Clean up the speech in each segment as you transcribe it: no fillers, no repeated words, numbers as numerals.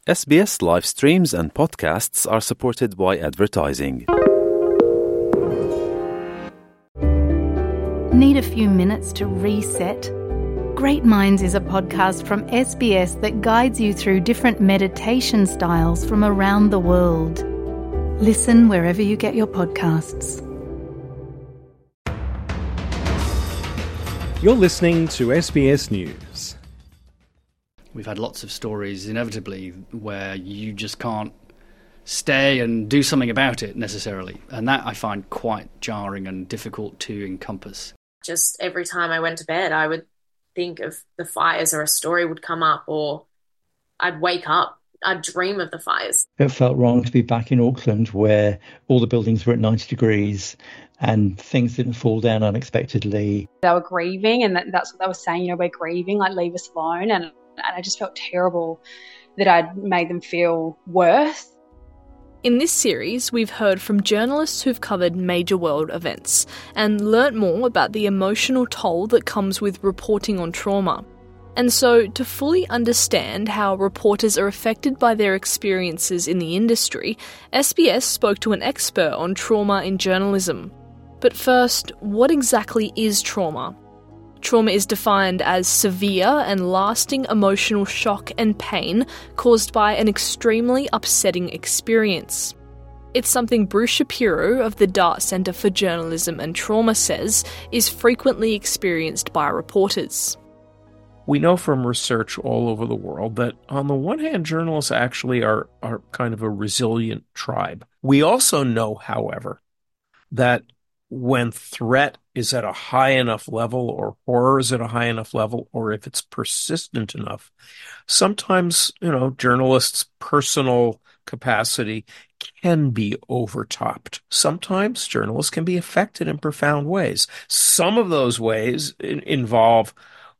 SBS live streams and podcasts are supported by advertising. Need a few minutes to reset? Great Minds is a podcast from SBS that guides you through different meditation styles from around the world. Listen wherever you get your podcasts. You're listening to SBS News. We've had lots of stories, inevitably, where you just can't stay and do something about it necessarily. And that I find quite jarring and difficult to encompass. Just every time I went to bed, I would think of the fires, or a story would come up, or I'd wake up, I'd dream of the fires. It felt wrong to be back in Auckland where all the buildings were at 90 degrees and things didn't fall down unexpectedly. They were grieving, and that's what they were saying, we're grieving, leave us alone. And I just felt terrible that I'd made them feel worse. In this series, we've heard from journalists who've covered major world events and learnt more about the emotional toll that comes with reporting on trauma. And so, to fully understand how reporters are affected by their experiences in the industry, SBS spoke to an expert on trauma in journalism. But first, what exactly is trauma? Trauma is defined as severe and lasting emotional shock and pain caused by an extremely upsetting experience. It's something Bruce Shapiro of the Dart Centre for Journalism and Trauma says is frequently experienced by reporters. We know from research all over the world that, on the one hand, journalists actually are kind of a resilient tribe. We also know, however, that when threat is at a high enough level, or horror is at a high enough level, or if it's persistent enough, sometimes, journalists' personal capacity can be overtopped. Sometimes journalists can be affected in profound ways. Some of those ways involve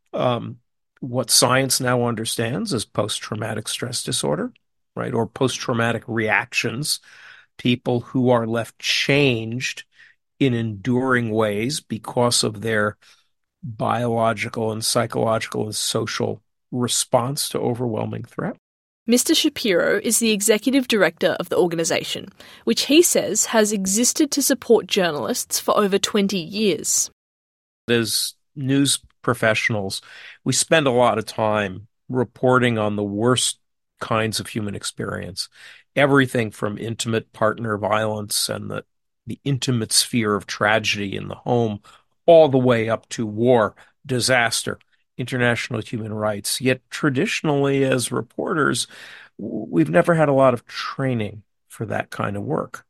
what science now understands as post-traumatic stress disorder, right, or post-traumatic reactions, people who are left changed in enduring ways because of their biological and psychological and social response to overwhelming threat. Mr. Shapiro is the executive director of the organisation, which he says has existed to support journalists for over 20 years. As news professionals, we spend a lot of time reporting on the worst kinds of human experience, everything from intimate partner violence and the intimate sphere of tragedy in the home, all the way up to war, disaster, international human rights. Yet traditionally, as reporters, we've never had a lot of training for that kind of work.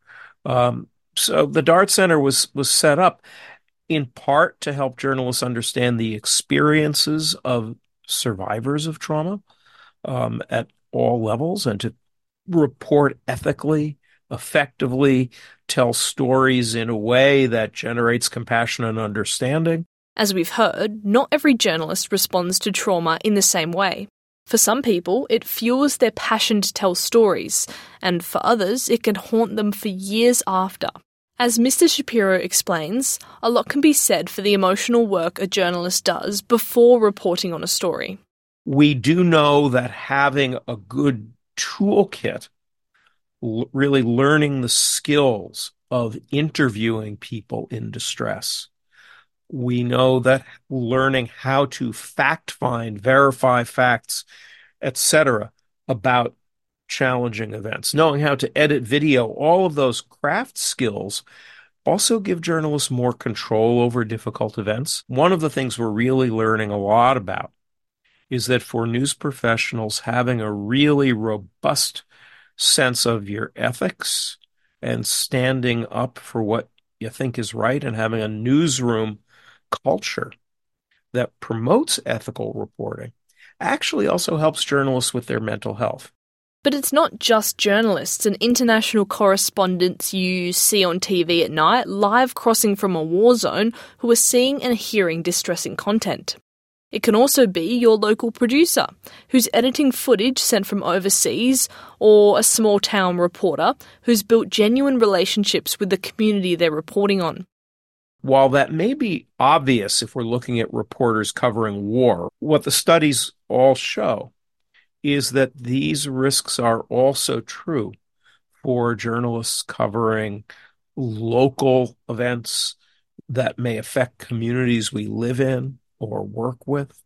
So the Dart Center was set up in part to help journalists understand the experiences of survivors of trauma at all levels, and to report ethically, effectively, tell stories in a way that generates compassion and understanding. As we've heard, not every journalist responds to trauma in the same way. For some people, it fuels their passion to tell stories, and for others, it can haunt them for years after. As Mr. Shapiro explains, a lot can be said for the emotional work a journalist does before reporting on a story. We do know that having a good toolkit, really learning the skills of interviewing people in distress. We know that learning how to fact find, verify facts, etc., about challenging events, knowing how to edit video, all of those craft skills also give journalists more control over difficult events. One of the things we're really learning a lot about is that for news professionals, having a really robust sense of your ethics and standing up for what you think is right, and having a newsroom culture that promotes ethical reporting actually also helps journalists with their mental health. But it's not just journalists and international correspondents you see on TV at night, live crossing from a war zone, who are seeing and hearing distressing content. It can also be your local producer, who's editing footage sent from overseas, or a small-town reporter who's built genuine relationships with the community they're reporting on. While that may be obvious if we're looking at reporters covering war, what the studies all show is that these risks are also true for journalists covering local events that may affect communities we live in or work with.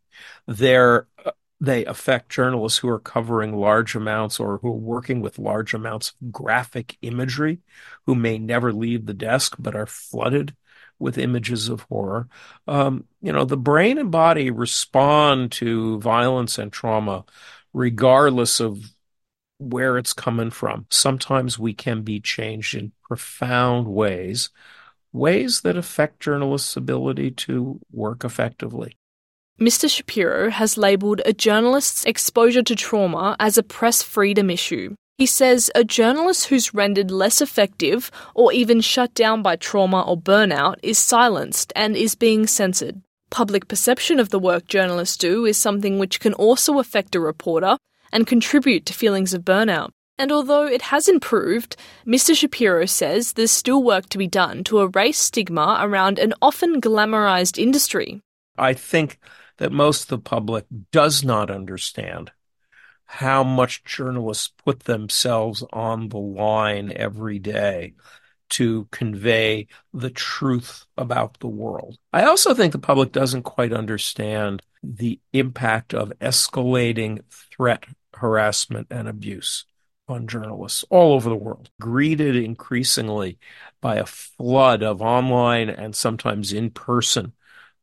They affect journalists who are covering large amounts or who are working with large amounts of graphic imagery, who may never leave the desk but are flooded with images of horror. The brain and body respond to violence and trauma regardless of where it's coming from. Sometimes we can be changed in profound ways that affect journalists' ability to work effectively. Mr. Shapiro has labelled a journalist's exposure to trauma as a press freedom issue. He says a journalist who's rendered less effective or even shut down by trauma or burnout is silenced and is being censored. Public perception of the work journalists do is something which can also affect a reporter and contribute to feelings of burnout. And although it has improved, Mr. Shapiro says there's still work to be done to erase stigma around an often glamorized industry. I think that most of the public does not understand how much journalists put themselves on the line every day to convey the truth about the world. I also think the public doesn't quite understand the impact of escalating threat, harassment, and abuse on journalists all over the world, greeted increasingly by a flood of online and sometimes in-person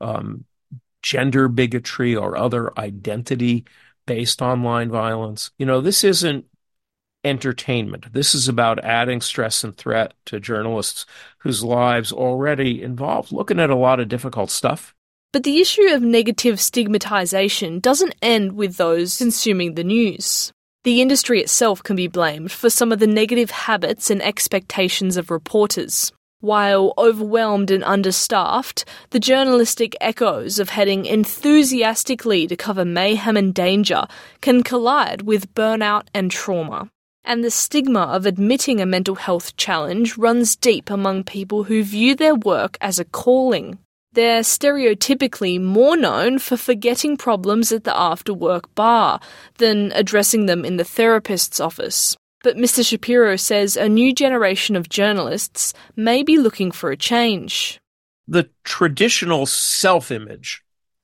gender bigotry or other identity-based online violence. This isn't entertainment. This is about adding stress and threat to journalists whose lives already involve looking at a lot of difficult stuff. But the issue of negative stigmatization doesn't end with those consuming the news. The industry itself can be blamed for some of the negative habits and expectations of reporters. While overwhelmed and understaffed, the journalistic echoes of heading enthusiastically to cover mayhem and danger can collide with burnout and trauma. And the stigma of admitting a mental health challenge runs deep among people who view their work as a calling. They're stereotypically more known for forgetting problems at the after-work bar than addressing them in the therapist's office. But Mr. Shapiro says a new generation of journalists may be looking for a change. The traditional self-image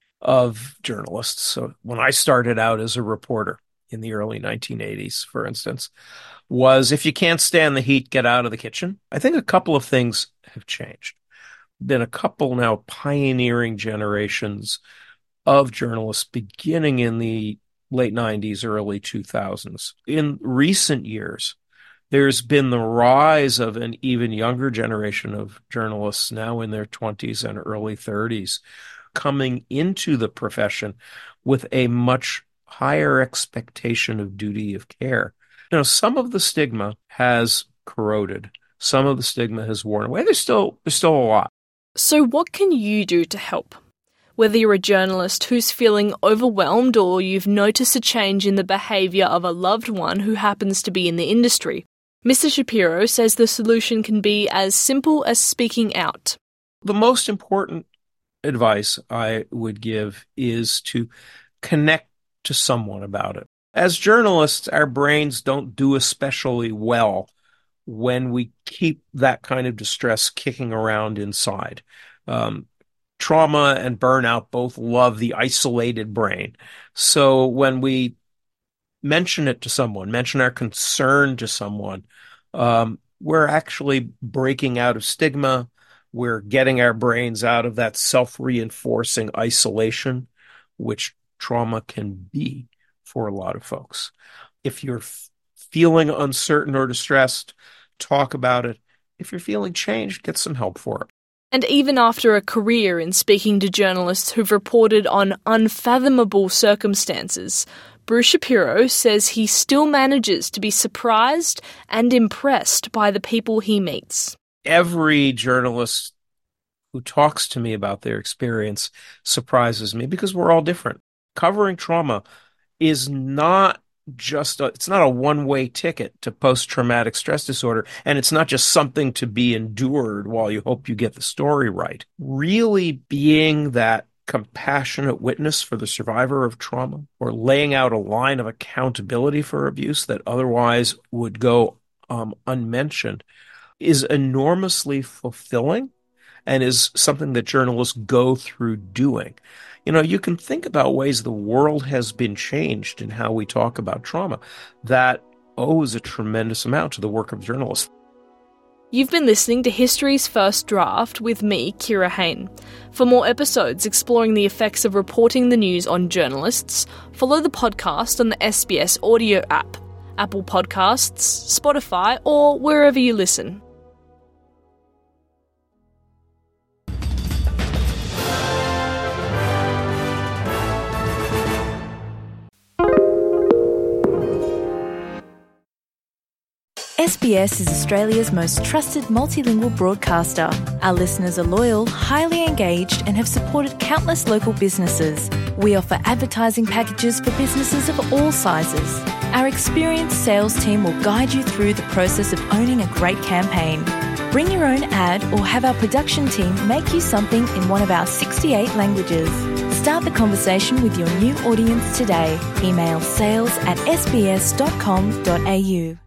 of journalists, so when I started out as a reporter in the early 1980s, for instance, was if you can't stand the heat, get out of the kitchen. I think a couple of things have changed. Been a couple now pioneering generations of journalists beginning in the late 90s, early 2000s. In recent years, there's been the rise of an even younger generation of journalists now in their 20s and early 30s coming into the profession with a much higher expectation of duty of care. Some of the stigma has corroded. Some of the stigma has worn away. There's still a lot. So what can you do to help? Whether you're a journalist who's feeling overwhelmed or you've noticed a change in the behaviour of a loved one who happens to be in the industry, Mr. Shapiro says the solution can be as simple as speaking out. The most important advice I would give is to connect to someone about it. As journalists, our brains don't do especially well when we keep that kind of distress kicking around inside. Trauma and burnout both love the isolated brain. So when we mention it to someone, mention our concern to someone, we're actually breaking out of stigma. We're getting our brains out of that self-reinforcing isolation, which trauma can be for a lot of folks. If you're feeling uncertain or distressed, talk about it. If you're feeling changed, get some help for it. And even after a career in speaking to journalists who've reported on unfathomable circumstances, Bruce Shapiro says he still manages to be surprised and impressed by the people he meets. Every journalist who talks to me about their experience surprises me because we're all different. Covering trauma is not it's not a one-way ticket to post-traumatic stress disorder, and it's not just something to be endured while you hope you get the story right. Really being that compassionate witness for the survivor of trauma, or laying out a line of accountability for abuse that otherwise would go unmentioned, is enormously fulfilling and is something that journalists go through doing. You know, you can think about ways the world has been changed in how we talk about trauma that owes a tremendous amount to the work of journalists. You've been listening to History's First Draft with me, Kira Hain. For more episodes exploring the effects of reporting the news on journalists, follow the podcast on the SBS audio app, Apple Podcasts, Spotify, or wherever you listen. SBS is Australia's most trusted multilingual broadcaster. Our listeners are loyal, highly engaged, and have supported countless local businesses. We offer advertising packages for businesses of all sizes. Our experienced sales team will guide you through the process of owning a great campaign. Bring your own ad or have our production team make you something in one of our 68 languages. Start the conversation with your new audience today. Email sales@sbs.com.au.